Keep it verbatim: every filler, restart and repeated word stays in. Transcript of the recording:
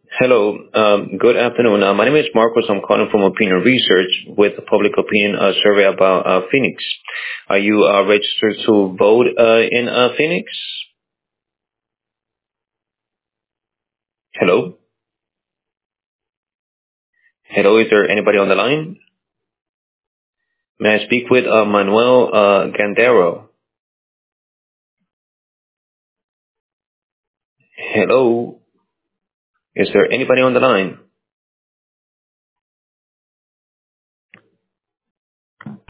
Hello. Um, good afternoon. Uh, my name is Marcos. I'm calling from Opinion Research with a public opinion uh, survey about uh, Phoenix. Are you uh, registered to vote uh, in uh, Phoenix? Hello? Hello, is there anybody on the line? May I speak with uh, Manuel uh, Gandero? Hello? Is there anybody on the line?